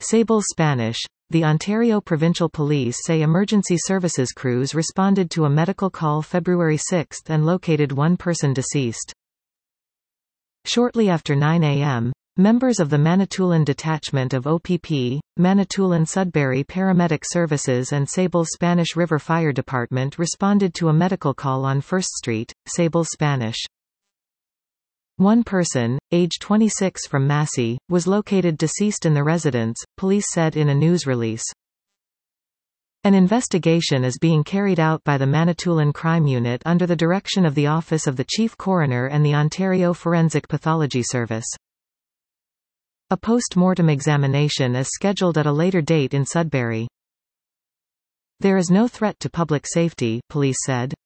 Sable Spanish. The Ontario Provincial Police say emergency services crews responded to a medical call February 6 and located one person deceased. Shortly after 9 a.m., members of the Manitoulin Detachment of OPP, Manitoulin-Sudbury Paramedic Services and Sable Spanish River Fire Department responded to a medical call on 1st Street, Sable Spanish. One person, age 26 from Massey, was located deceased in the residence, police said in a news release. An investigation is being carried out by the Manitoulin Crime Unit under the direction of the Office of the Chief Coroner and the Ontario Forensic Pathology Service. A post-mortem examination is scheduled at a later date in Sudbury. There is no threat to public safety, police said.